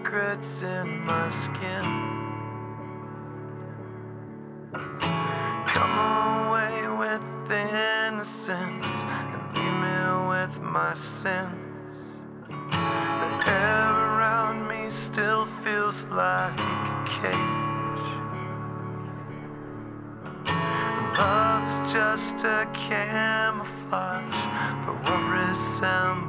secrets in my skin. Come away with innocence and leave me with my sins. The air around me still feels like a cage. Love is just a camouflage for what resembles